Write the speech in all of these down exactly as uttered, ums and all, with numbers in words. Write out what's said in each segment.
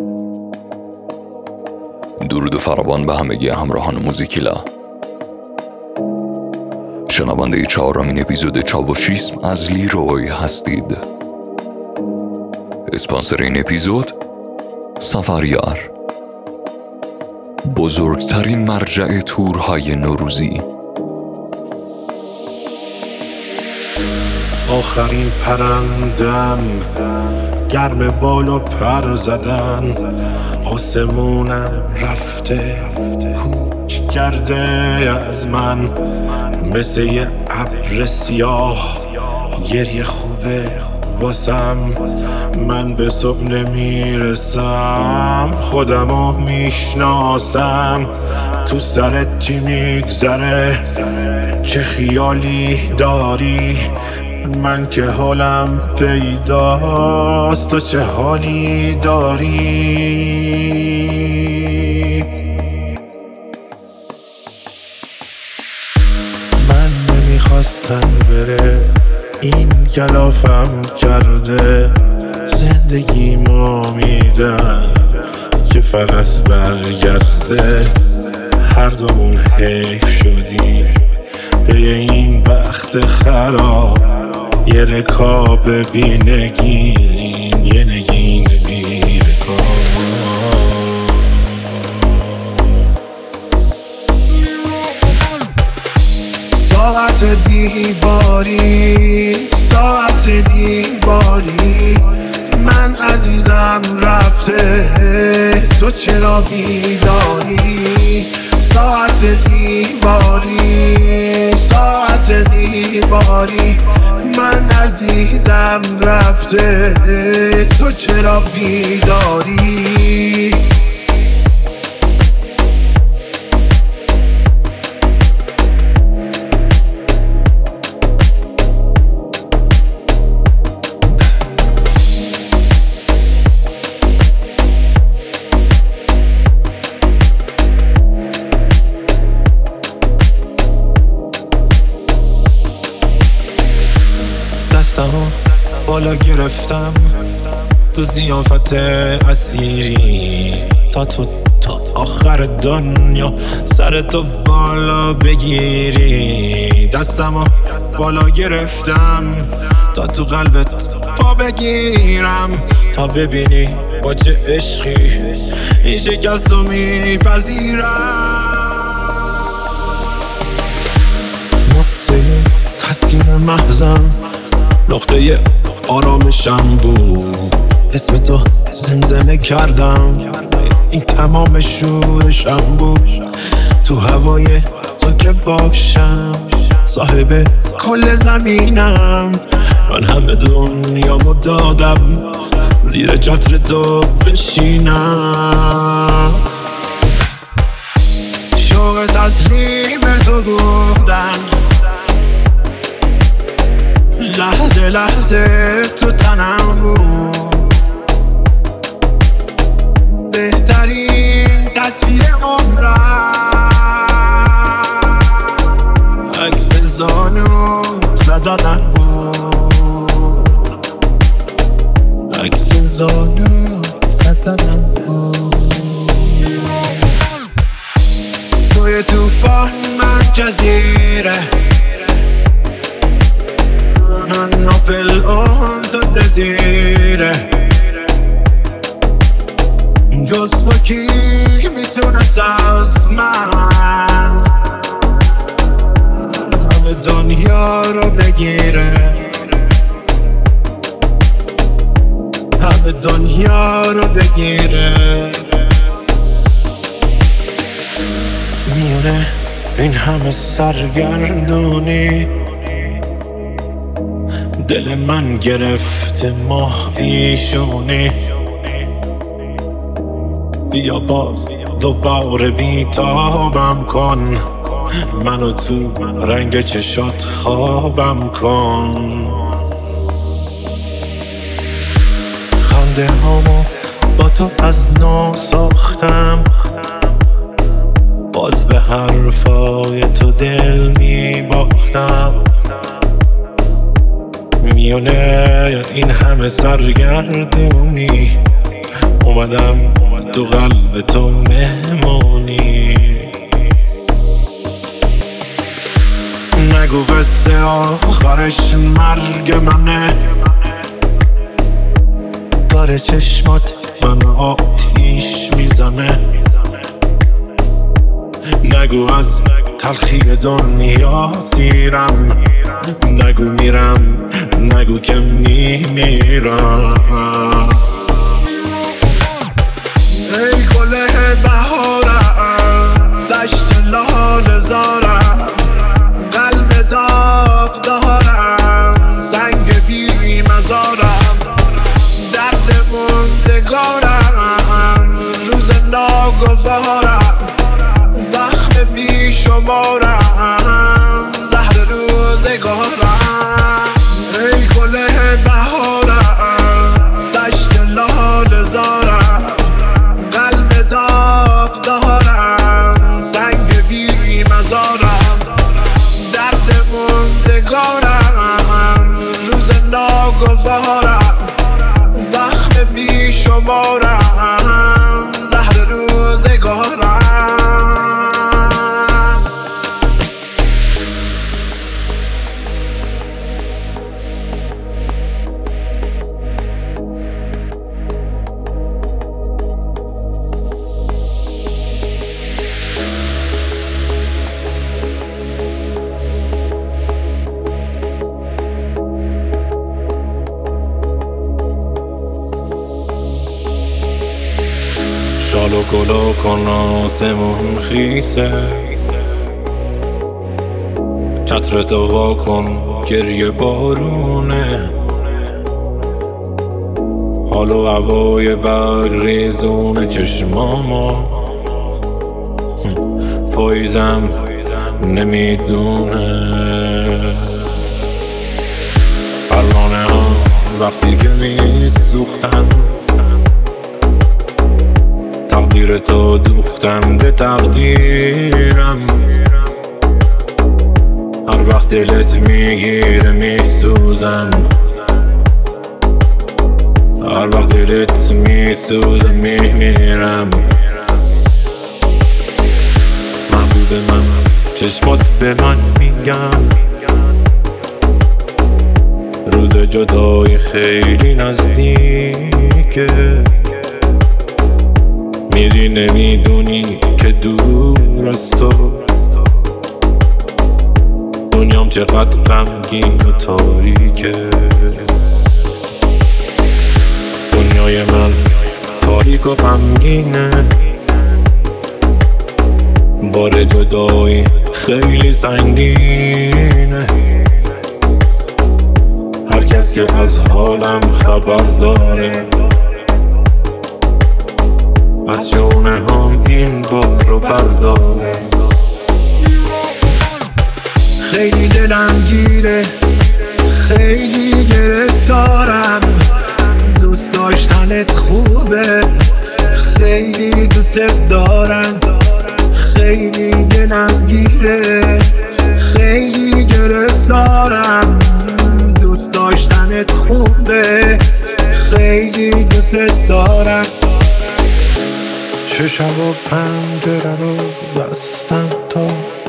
درود فراوان به همگی همراهان موزیکیلا. شنونده چهارمین اپیزود چاوشیسم از لیروی هستید. اسپانسر این اپیزود سفریار، بزرگترین مرجع تورهای نوروزی. آخرین پرندم گرم بالا پر زدن، آسمونم رفته کوچ کرده از من، مثل یه ابر سیاه گریه خوبه واسم. من به صبح نمیرسم، خودمو میشناسم. تو سرت چی میگذره؟ چه خیالی داری؟ من که حالم پیداست، تو چه حالی داری؟ من نمیخواستم بره، این کلافم کرده. زندگیمو میدن که فقط برگرده. هر دومون حیف شدیم به این بخت خراب. یه رکاب بی نگین، یه نگین بی رکاب. ساعت دیواری، ساعت دیواری، من عزیزم رفته، تو چرا بیداری؟ ساعت دیواری، ساعت دیواری، من عزیزم رفته، تو چرا بیداری؟ دستمو بالا گرفتم تو ضیافت اسیری، تا تو تا آخر دنیا سر تو بالا بگیری. دستمو بالا گرفتم تا تو قلبت پا بگیرم، تا ببینی با چه عشقی این شکست رو میپذیرم. نقطه تسکین محضم، نقطه آرامشم بود. اسم تو زمزمه کردم، این تمام شورشم بود. تو هوای تو که باشم، صاحب کل زمینم. من همه دنیامو دادم زیر چتر تو بشینم. شوق تسلیم تو گفتم، لحظه لحظه تو تنم بود. بهترین تصویر عمرم، عکس زانو زدنم بود. عکس زانو زدنم بود. توی توفان من جزیره، non nobel on to desire. جز تو کی میتونست از من همه دنیا رو بگیره، همه دنیا رو بگیره. میونه این همه سرگردونی، دل من گرفته ماه بیشونی. بیا باز دوباره بیتابم کن، منو تو رنگ چشات خوابم کن. خنده هامو با تو از نو ساختم، باز به حرفای تو دل می باختم. میونه این همه سرگردونی، اومدم تو قلب تو مهمونی. نگو قصه آخرش مرگ منه، داره چشمات من آتیش میزنه. نگو از تلخی دنیا سیرم، نگو میرم، نگو که میمیرم. ای گله بهارم، دشت لاله زارم، قلب داغ دارم، سنگ بی مزارم، درد موندگارم، روز ناگوارم، زخم بی شمارم، زهر روزگارم. ای گله بهارم، دشت لاله زارم، قلب داغ دارم، سنگ بی مزارم، درد موندگارم، روز ناگوارم، زخم بی شمارم، زهر روزگارم. شالو گلو کن آسمون خیسه، چتر تو وا کن گریه بارونه، حال و هوای برگ ریزون چشماما، پاییزم نمیدونه. پروانه ها وقتی که میسوختن، تقدیر تو دوختم به تقدیرم. هر وقت دلت میگیره میسوزم، هر وقت دلت میسوزه میمیرم. محبوب من چشمات به من میگم، روز جدایی خیلی نزدیکه. میری نمیدونی که دور از تو دنیام چقدر غمگین و تاریکه. دنیای من تاریک و غمگینه، بار جدایی خیلی سنگینه. هر کس که از حالم خبر داره، از شونه هم این بار رو برداره. خیلی دلم گیره، خیلی گرفتارم، دوست داشتنت خوبه، خیلی دوستت دارم. خیلی دلم گیره، خیلی گرفتارم، دوست داشتنت خوبه، خیلی دوستت دارم. چه شب و پنجره رو بستم تا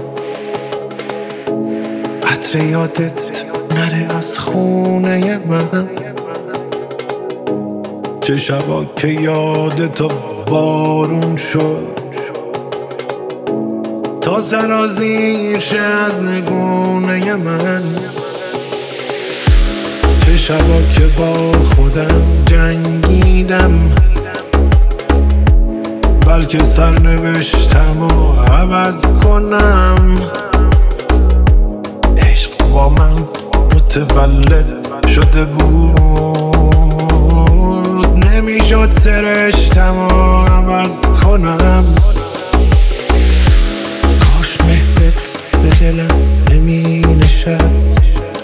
عطر یادت نره از خونه من. چه شبا که یادت بارون شد تا سرازیر شه از نگونه من. چه شبا که با خودم جنگیدم، بلکه سرنوشتم و عوض کنم. عشق با من متولد شده بود، نمیشد سرشتم و عوض کنم. کاش مهرت به دلم نمی نشست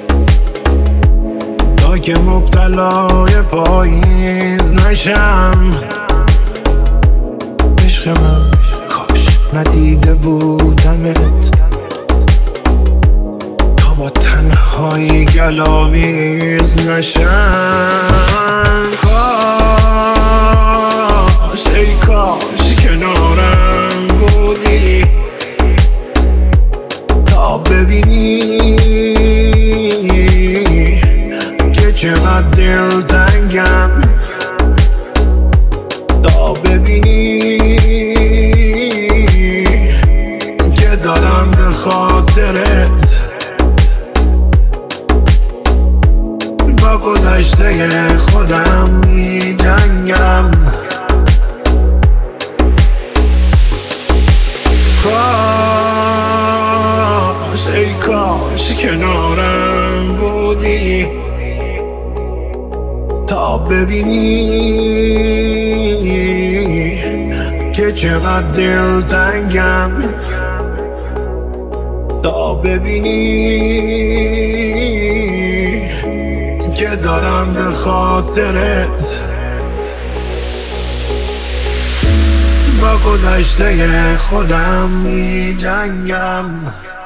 تا که مبتلای پاییز نشم. عشق من کاش ندیده بودمت تا با تنهایی گلاویز نشم. کاش ببینی که دارم به خاطرت با گذشته خودم می جنگم. کاش ای کاش کنارم بودی تا ببینی که چقدر دلتنگم، تا ببینی که دارم به خاطرت با گذشته خودم می جنگم.